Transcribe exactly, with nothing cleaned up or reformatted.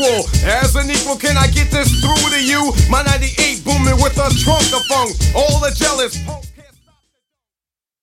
equal. As an equal, can I get this through to you? My ninety-eight booming with a trunk of funk. All the jealous.